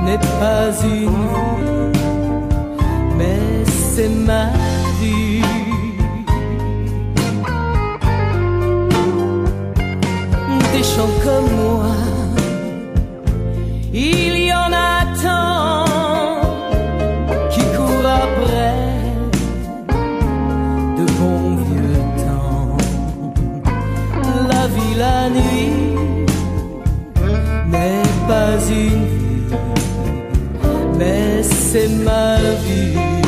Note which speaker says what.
Speaker 1: n'est pas une vie, mais c'est ma vie. Des gens comme moi, il y en a tant qui courent après de bons vieux temps. La vie, la nuit n'est pas une vie, mais c'est ma vie.